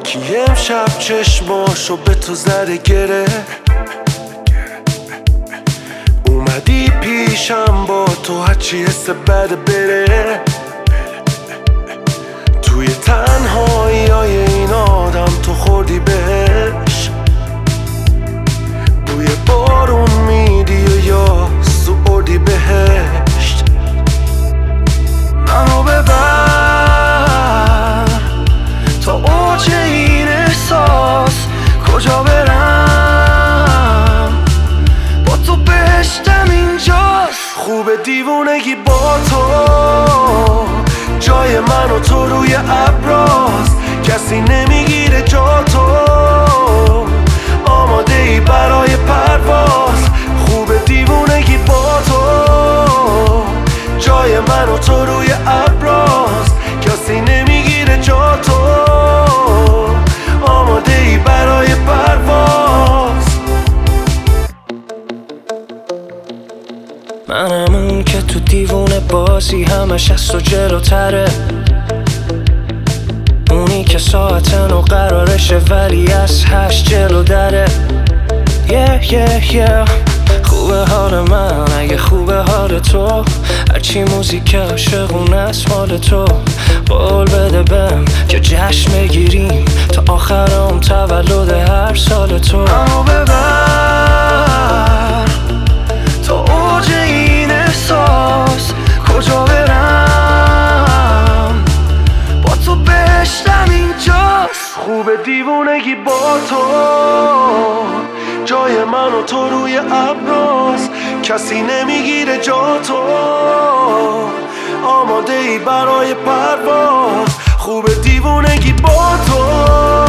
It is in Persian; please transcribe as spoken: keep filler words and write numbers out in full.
کی امشب چشماشو به تو زده گره، اومدی پیشم با تو هرچی حس بد بره. توی تنهایی های این آدم تو خوردی بهش، بوی بارون میدی و یا سوردی بهشت. منو ببر تا اوج این احساس، کجا برم با تو بهشتم اینجاست. خوب دیوونگی با تو، جای من و تو روی ابراست، کسی نمیگیره جا تو، آماده ای برای پرواز. خوب دیوونگی با تو، جای من و تو روی ابراست، کسی نمیگیره جا تو، آماده ای برای پرواز. منم اون که تو دیوونه بازی همش از تو جلوتره، اونی که ساعت نو قرارشه ولی از هشت جلو دره. yeah, yeah, yeah. خوبه حال من اگه خوبه حال تو، هرچی موزیک عاشقونه است مال تو. قول بده بهم که جشن بگیریم تا آخرام تولد هر سال تو. منو ببر تا اوج این احساس، کجا برم با تو بهشتم اینجاست. خوب دیوونگی با تو، جای من و تو روی ابراست، کسی نمیگیره جا تو، آماده ای برای پرواز. خوب دیوونگی با تو،